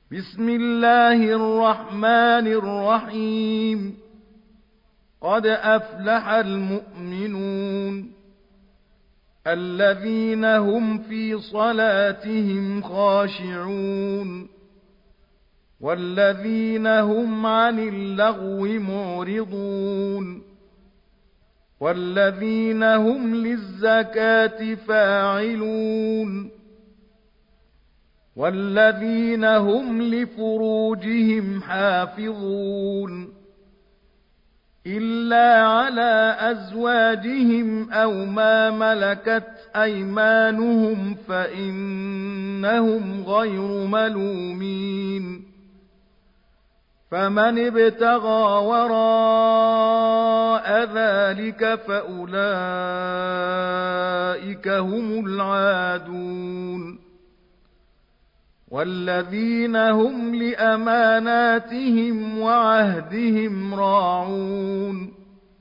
بسم الله الرحمن الرحيم قد أفلح المؤمنون الذين هم في صلاتهم خاشعون والذين هم عن اللغو معرضون والذين هم للزكاة فاعلون والذين هم لفروجهم حافظون إلا على أزواجهم أو ما ملكت أيمانهم فإنهم غير ملومين فمن ابتغى وراء ذلك فأولئك هم العادون والذين هم لأماناتهم وعهدهم راعون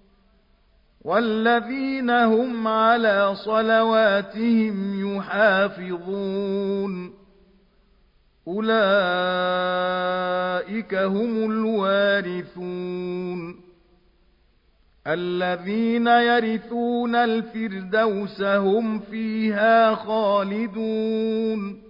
والذين هم على صلواتهم يحافظون أولئك هم الوارثون الذين يرثون الفردوس هم فيها خالدون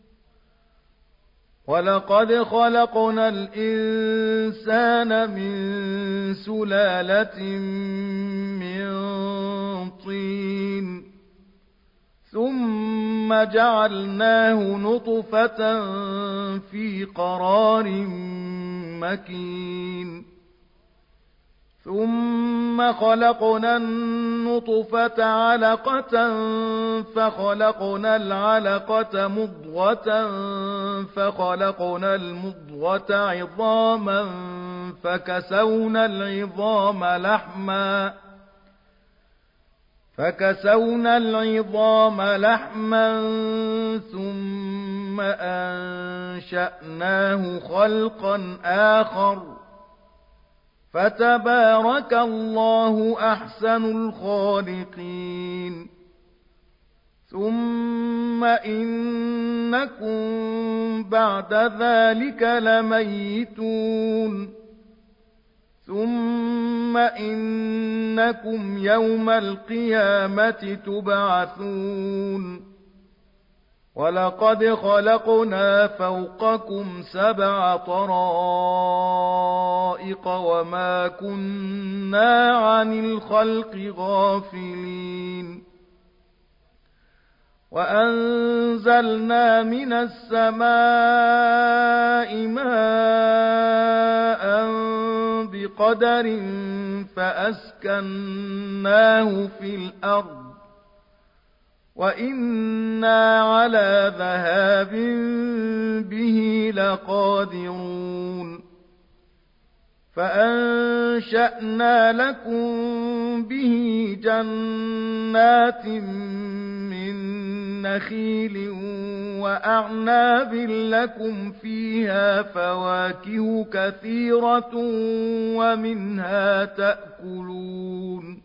ولقد خلقنا الإنسان من سلالة من طين ثم جعلناه نطفة في قرار مكين ثم خلقنا النطفة علقة فخلقنا العلقة مضغة فخلقنا المضغة عظاما فكسونا العظام لحما ثم أنشأناه خلقا آخر فتبارك الله أحسن الخالقين ثم إنكم بعد ذلك لميتون ثم إنكم يوم القيامة تبعثون ولقد خلقنا فوقكم 7 طرائق وما كنا عن الخلق غافلين وأنزلنا من السماء ماء بقدر فأسكناه في الأرض وإنا على ذهاب به لقادرون فأنشأنا لكم به جنات من نخيل وأعناب لكم فيها فواكه كثيرة ومنها تأكلون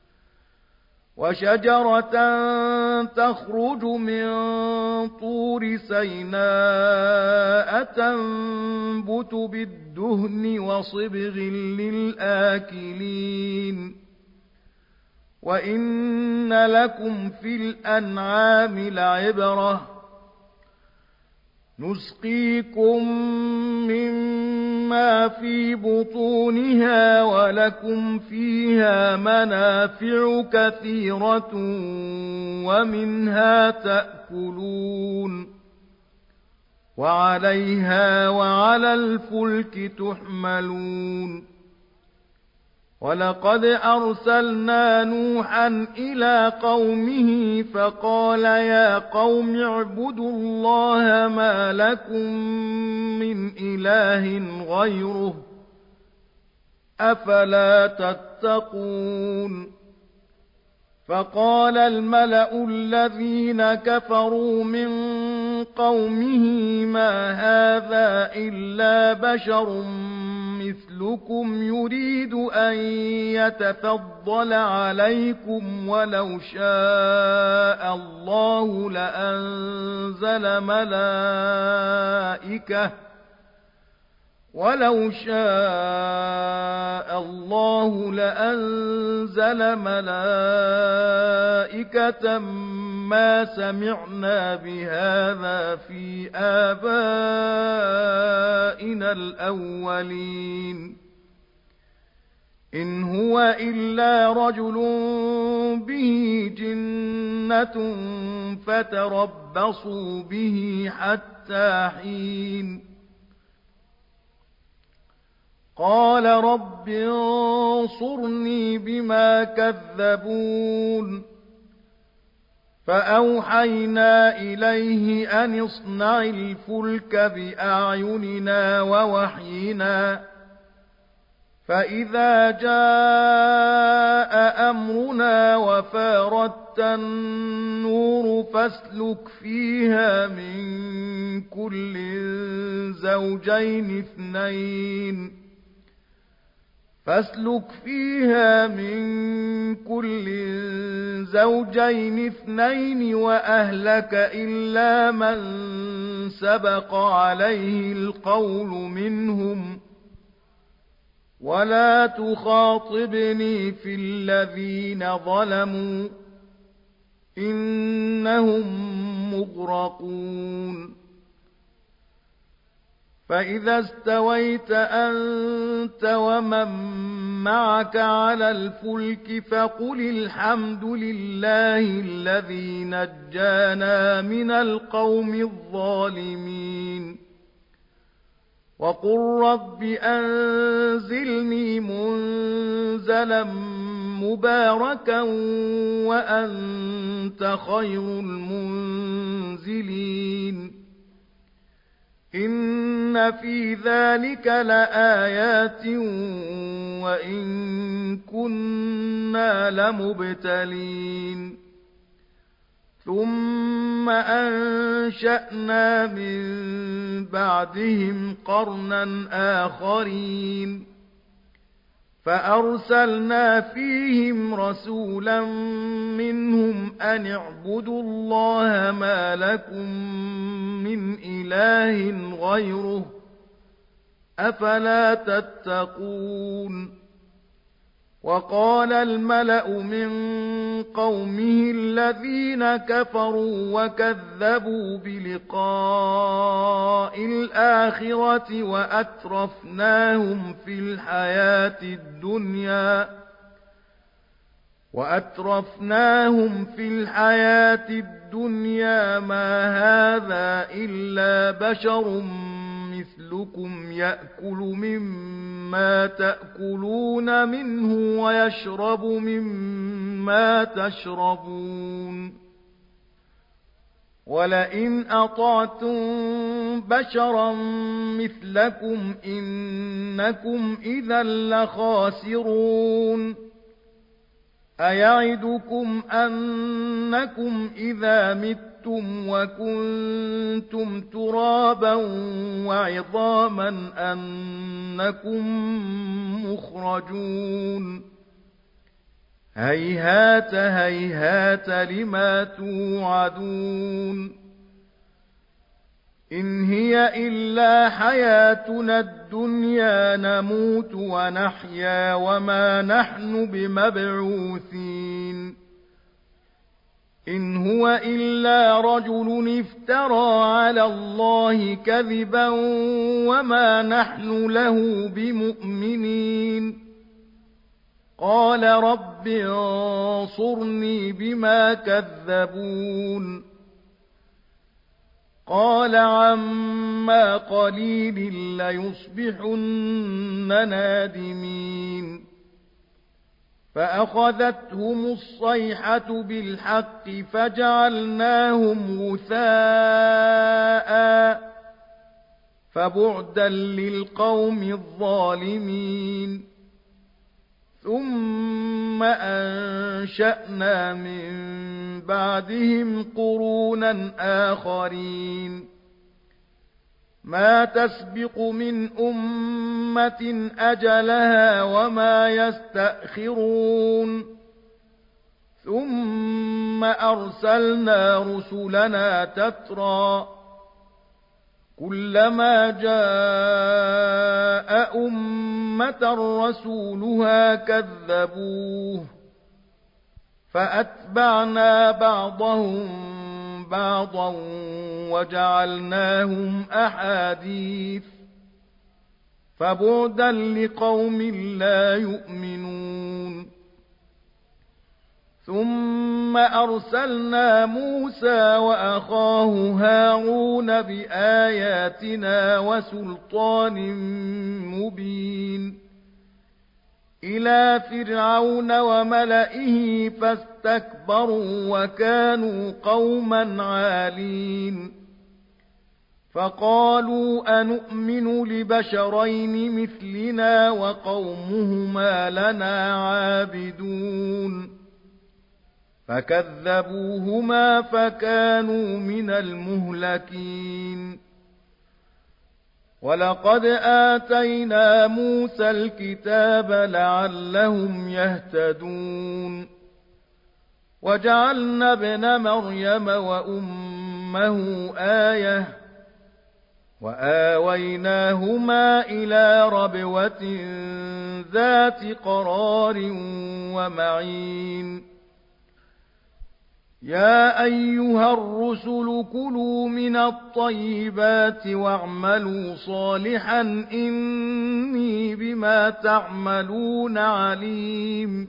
وشجرة تخرج من طور سيناء تنبت بالدهن وصبغ للآكلين وإن لكم في الأنعام لعبرة نسقيكم مما في بطونها ولكم فيها منافع كثيرة ومنها تأكلون وعليها وعلى الفلك تحملون ولقد أرسلنا نوحا إلى قومه فقال يا قوم اعبدوا الله ما لكم من إله غيره أفلا تتقون فقال الملأ الذين كفروا من قومه ما هذا إلا بشر مثلكم يريد أن يتفضل عليكم ولو شاء الله لأنزل ملائكة ولو شاء الله لأنزل ملائكة ما سمعنا بهذا في آبائنا الأولين إن هو إلا رجل به جنة فتربصوا به حتى حين قال رب انصرني بما كذبون فأوحينا إليه أن اصنع الفلك بأعيننا ووحينا فإذا جاء أمرنا وفارت النور فاسلك فيها من كل زوجين اثنين وأهلك إلا من سبق عليه القول منهم ولا تخاطبني في الذين ظلموا إنهم مغرقون فإذا استويت أنت ومن معك على الفلك فقل الحمد لله الذي نجانا من القوم الظالمين وقل رب أنزلني منزلا مباركا وأنت خير المنزلين إن في ذلك لآيات وإن كنا لمبتلين ثم أنشأنا من بعدهم قرنا آخرين فأرسلنا فيهم رسولا منهم أن اعبدوا الله ما لكم من إله غيره أفلا تتقون وقال الملأ من قومه الذين كفروا وكذبوا بلقاء الآخرة وأترفناهم في الحياة الدنيا ما هذا إلا بشر مثلكم يأكل مما تأكلون منه ويشرب مما تشربون ولئن أطعتم بشرا مثلكم إنكم إذا لخاسرون أيعدكم أنكم إذا متم وكنتم ترابا وعظاما أنكم مخرجون هيهات هيهات لما توعدون إن هي إلا حياتنا الدنيا نموت ونحيا وما نحن بمبعوثين إن هو إلا رجل افترى على الله كذبا وما نحن له بمؤمنين قال رب انصرني بما كذبون قال عما قليل ليصبحن نادمين فأخذتهم الصيحة بالحق فجعلناهم غثاء فبعدا للقوم الظالمين ثم أنشأنا من بعدهم قرونا آخرين ما تسبق من أمة أجلها وما يستأخرون ثم أرسلنا رسلنا تترى كلما جاء أمة رسولها كذبوه فأتبعنا بعضهم بعضا وجعلناهم أحاديث فبعدا لقوم لا يؤمنون ثم أرسلنا موسى وأخاه هارون بآياتنا وسلطان مبين إلى فرعون وملئه فاستكبروا وكانوا قوما عالين فقالوا أنؤمن لبشرين مثلنا وقومهما لنا عابدون فكذبوهما فكانوا من المهلكين ولقد آتينا موسى الكتاب لعلهم يهتدون وجعلنا ابن مريم وأمه آية وآويناهما إلى ربوة ذات قرار ومعين يا أيها الرسل كلوا من الطيبات واعملوا صالحا إني بما تعملون عليم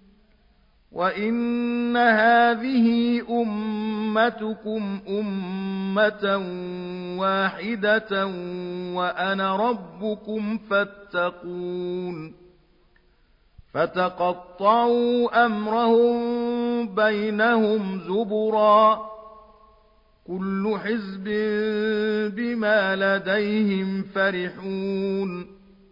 وإن هذه أمتكم أمة واحدة وأنا ربكم فاتقون فتقطعوا أمرهم بينهم زبرا كل حزب بما لديهم فرحون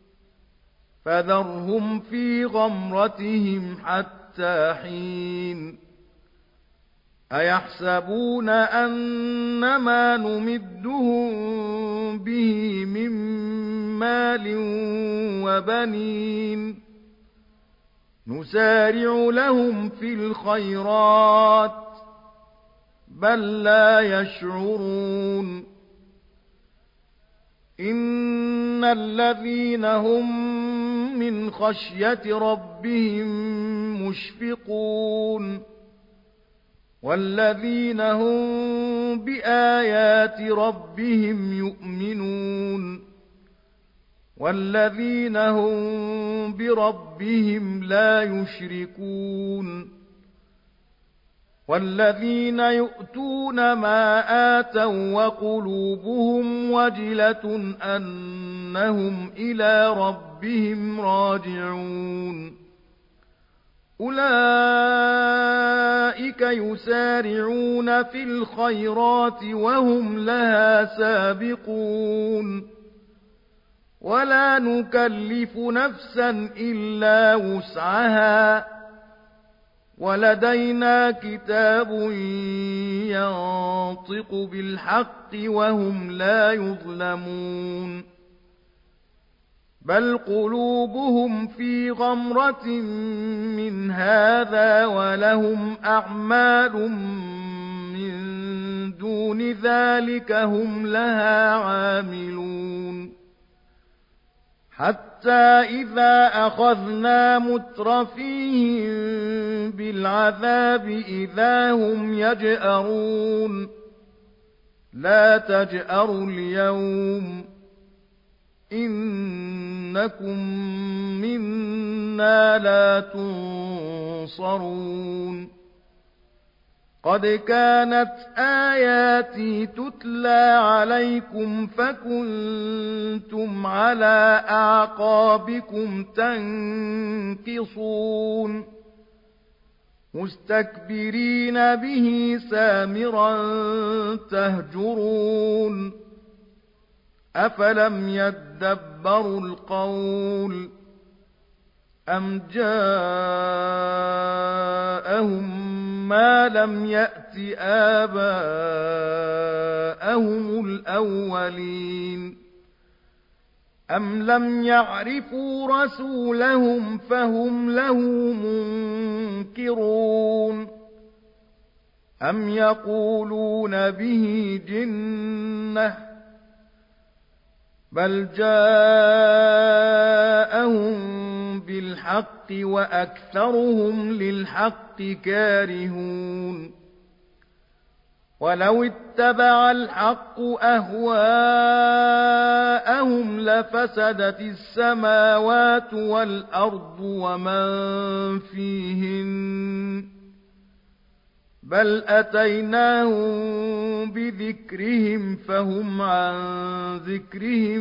فذرهم في غمرتهم حتى حين أيحسبون أنما نمدهم به من مال وبنين نسارع لهم في الخيرات بل لا يشعرون إن الذين هم من خشية ربهم مشفقون والذين هم بآيات ربهم يؤمنون والذين هم بربهم لا يشركون والذين يؤتون ما آتوا وقلوبهم وجلة أنهم إلى ربهم راجعون أولئك يسارعون في الخيرات وهم لها سابقون ولا نكلف نفسا إلا وسعها ولدينا كتاب ينطق بالحق وهم لا يظلمون بل قلوبهم في غمرة من هذا ولهم أعمال من دون ذلك هم لها عاملون حتى إذا أخذنا مترفيهم بالعذاب إذا هم يجأرون لا تجأروا اليوم إنكم منا لا تنصرون قد كانت آياتي تتلى عليكم فكنتم على أعقابكم تنكصون مستكبرين به سامرا تهجرون أفلم يدبروا القول أم جاءهم ما لم يأت آباءهم الأولين أم لم يعرفوا رسولهم فهم له منكرون أم يقولون به جنة بل جاءهم بالحق وأكثرهم للحق كارهون ولو اتبع الحق أهواءهم لفسدت السماوات والأرض ومن فيهن بل أتيناهم بذكرهم فهم عن ذكرهم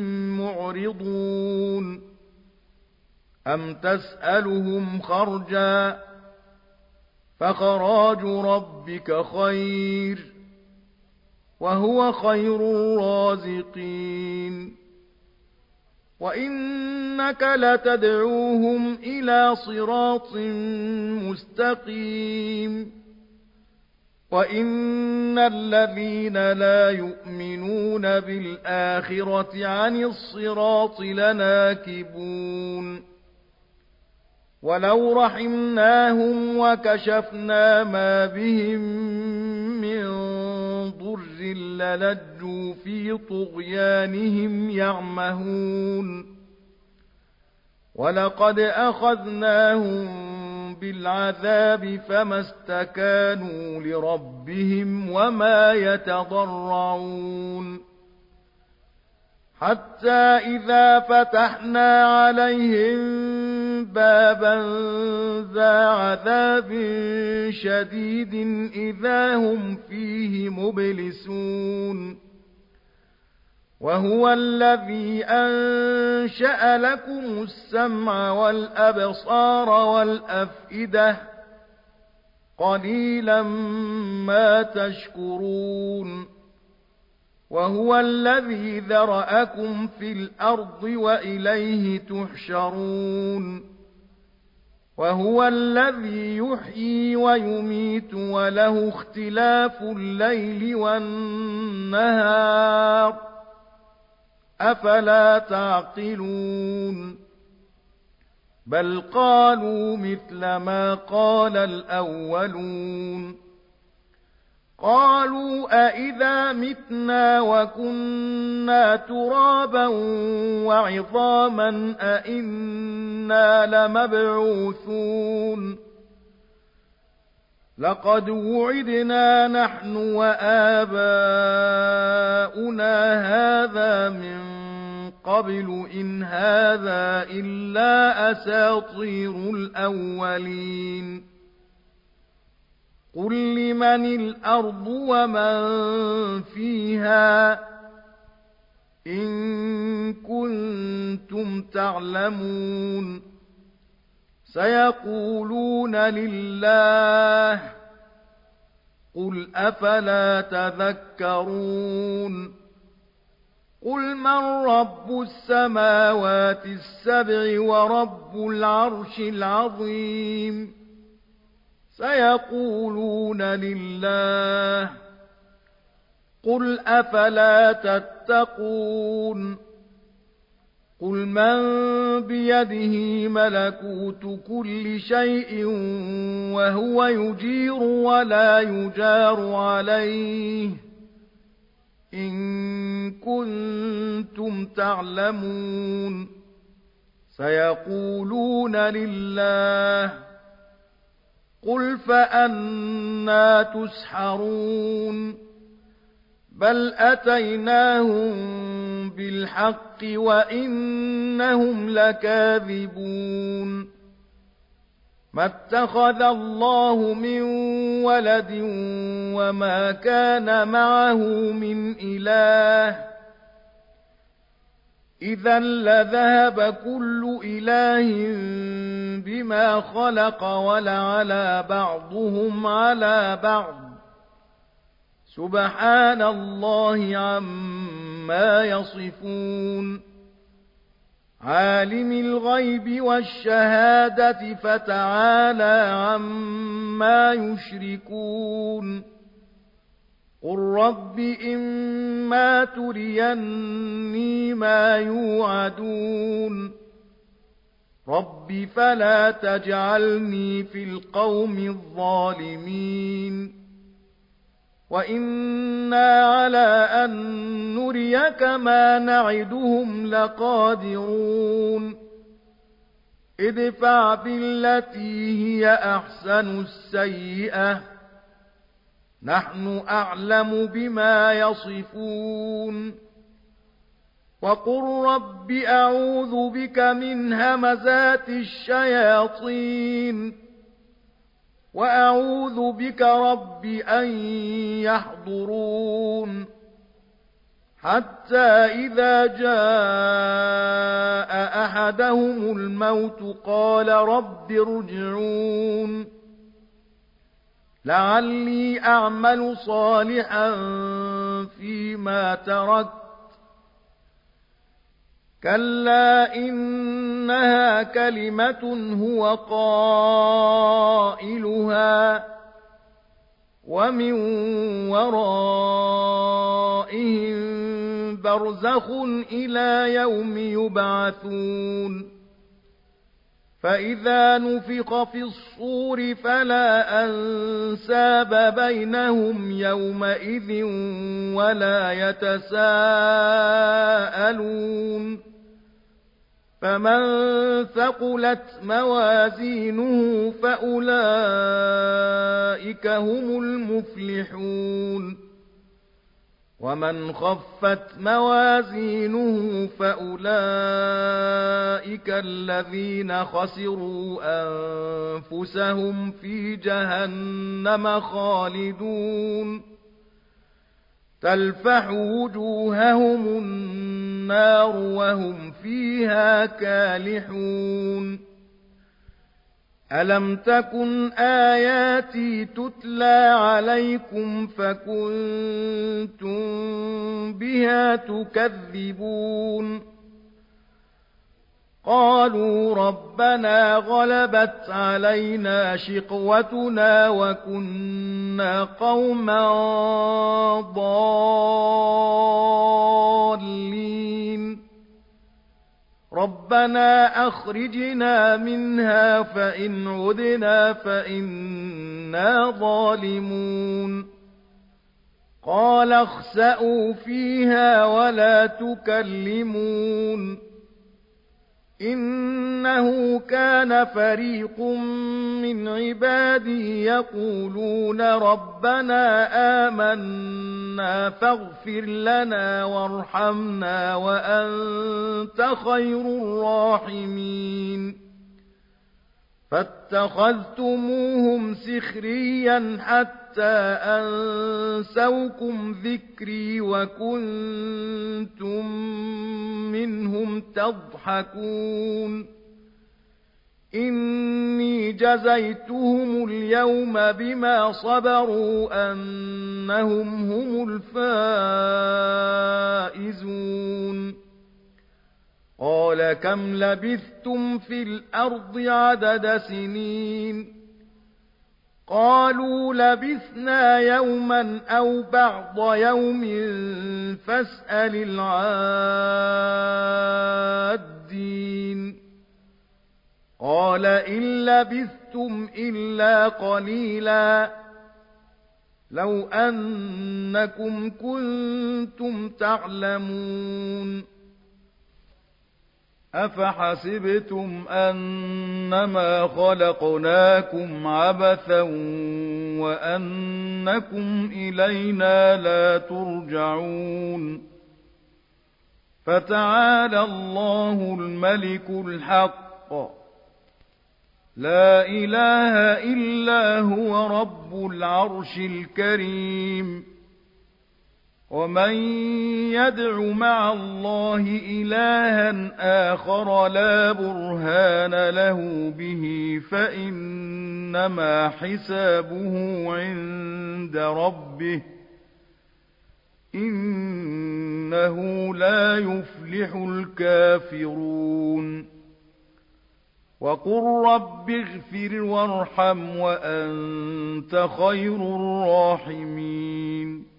معرضون أم تسألهم خرجا فخراج ربك خير وهو خير الرازقين وإنك لتدعوهم إلى صراط مستقيم وَإِنَّ الَّذِينَ لَا يُؤْمِنُونَ بِالْآخِرَةِ عَنِ الصِّرَاطِ لَنَاكِبُونَ وَلَوْ رَحِمْنَاهُمْ وَكَشَفْنَا مَا بِهِمْ مِنْ ضُرٍّ لَلَجُّوا فِي طُغْيَانِهِمْ يَعْمَهُونَ وَلَقَدْ أَخَذْنَاهُمْ بالعذاب فما استكانوا لربهم وما يتضرعون حتى إذا فتحنا عليهم بابا ذا عذاب شديد إذا هم فيه مبلسون وهو الذي أنشأ لكم السمع والأبصار والأفئدة قليلا ما تشكرون وهو الذي ذرأكم في الأرض وإليه تحشرون وهو الذي يحيي ويميت وله اختلاف الليل والنهار أفلا تعقلون بل قالوا مثل ما قال الأولون قالوا أئذا متنا وكنا ترابا وعظاما أئنا لمبعوثون لقد وعدنا نحن وآباؤنا هذا من قبل إن هذا إلا أساطير الأولين قل لمن الأرض ومن فيها إن كنتم تعلمون سيقولون لله قل أفلا تذكرون قل من رب السماوات السبع ورب العرش العظيم سيقولون لله قل أفلا تتقون قل من بيده ملكوت كل شيء وهو يجير ولا يجار عليه إن كنتم تعلمون سيقولون لله قل فأنى تسحرون بل أتيناهم بالحق وإنهم لكاذبون ما اتخذ الله من ولد وما كان معه من إله إذا لذهب كل إله بما خلق ولعلى بعضهم على بعض سبحان الله عما يصفون عالم الغيب والشهادة فتعالى عما يشركون قل رب إما تريني ما يوعدون رب فلا تجعلني في القوم الظالمين وإنا على أن نريك ما نعدهم لقادرون ادفع بالتي هي أحسن السيئة نحن أعلم بما يصفون وقل رب أعوذ بك من همزات الشياطين وأعوذ بك رب أن يحضرون حتى إذا جاء أحدهم الموت قال رب ارجعون لعلي أعمل صالحا فيما تركت كلا إنها كلمة هو قائلها ومن ورائهم برزخ إلى يوم يبعثون فإذا نفخ في الصور فلا أنساب بينهم يومئذ ولا يتساءلون فمن ثقلت موازينه فأولئك هم المفلحون ومن خفت موازينه فأولئك الذين خسروا أنفسهم في جهنم خالدون تلفح وجوههم النار وهم فيها كالحون ألم تكن آياتي تتلى عليكم فكنتم بها تكذبون قالوا ربنا غلبت علينا شقوتنا وكنا قوما ضالين ربنا أخرجنا منها فإن عدنا فإنا ظالمون قال اخسئوا فيها ولا تكلمون إنه كان فريق من عبادي يقولون ربنا آمنا فاغفر لنا وارحمنا وأنت خير الراحمين فاتخذتموهم سخريا حتى أنسوكم ذكري وكنتم منهم تضحكون إني جزيتهم اليوم بما صبروا أنهم هم الفائزون قال كم لبثتم في الأرض عدد سنين قالوا لبثنا يوما أو بعض يوم فاسأل العادين قال إن لبثتم إلا قليلا لو أنكم كنتم تعلمون أفحسبتم أنما خلقناكم عبثا وأنكم إلينا لا ترجعون فتعالى الله الملك الحق لا إله إلا هو رب العرش الكريم ومن يدع مع الله إلها آخر لا برهان له به فإنما حسابه عند ربه إنه لا يفلح الكافرون وقل رب اغفر وارحم وأنت خير الراحمين